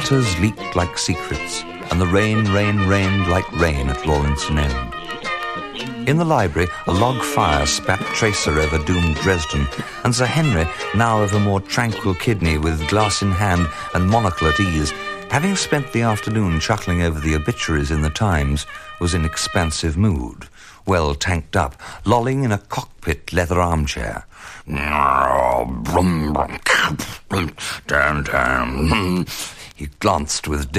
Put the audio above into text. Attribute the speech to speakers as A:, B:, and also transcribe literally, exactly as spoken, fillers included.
A: letters leaked like secrets, and the rain, rain, rained like rain at Rawlinson End. In the library, a log fire spat tracer over doomed Dresden, and Sir Henry, now of a more tranquil kidney with glass in hand and monocle at ease, having spent the afternoon chuckling over the obituaries in the Times, was in expansive mood, well tanked up, lolling in a cockpit leather armchair. He glanced with